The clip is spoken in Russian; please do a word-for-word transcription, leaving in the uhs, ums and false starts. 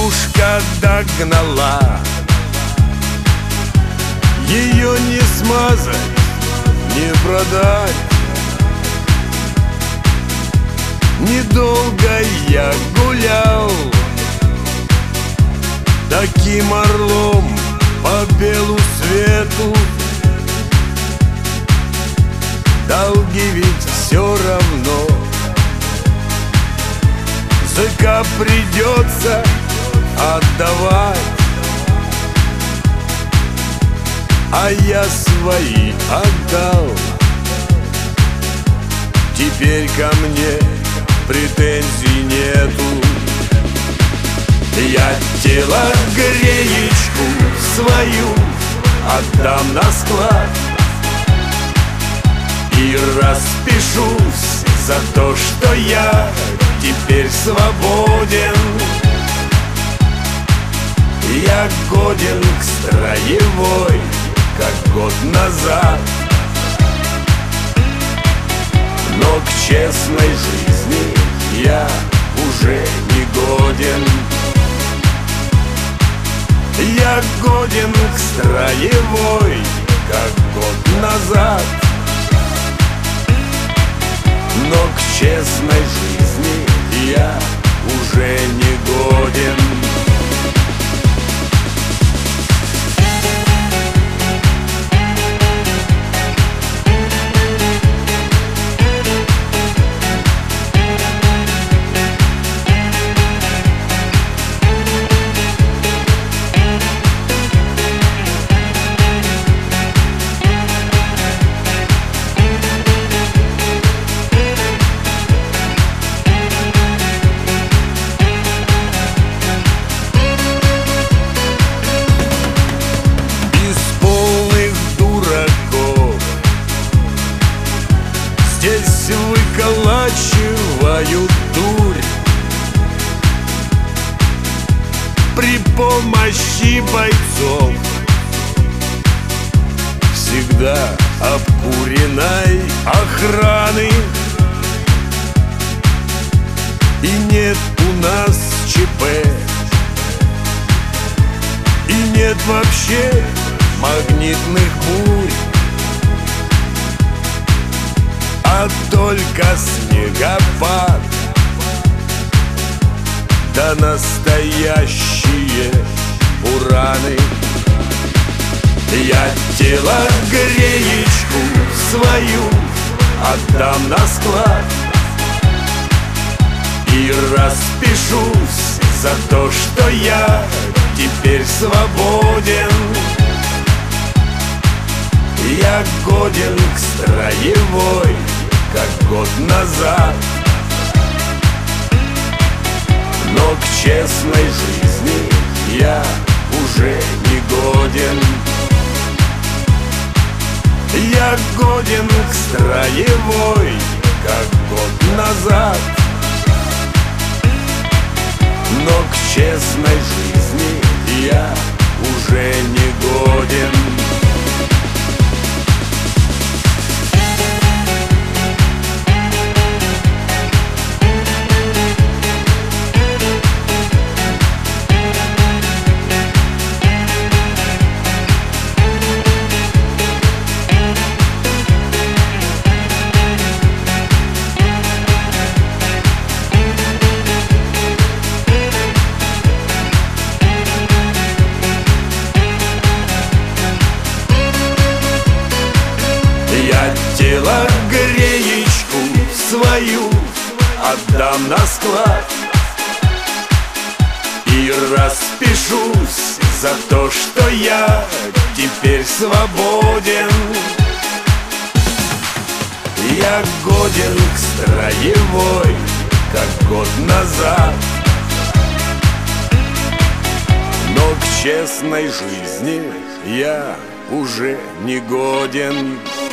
Девушка догнала, ее не смазать, не продать. Недолго я гулял таким орлом по белу свету. Долги ведь все равно языка придется отдавать, а я свои отдал. Теперь ко мне претензий нету. Я телогреечку свою отдам на склад и распишусь за то, что я теперь свободен. Я годен к строевой, как год назад, но к честной жизни я уже не годен. Я годен к строевой, как год назад, но к честной жизни я уже не годен. Здесь выколачивают дурь при помощи бойцов всегда обкуренной охраны. И нет у нас ЧП, и нет вообще магнитных бурь, а только снегопад да настоящие бураны. Я телогреечку свою отдам на склад и распишусь за то, что я теперь свободен. Я годен к строевой, как год назад, но к честной жизни я уже не годен. Я годен к строевой, как год назад, но к честной жизни я уже не годен. Я телогреечку свою отдам на склад и распишусь за то, что я теперь свободен. Я годен к строевой, как год назад, но к честной жизни я уже не годен.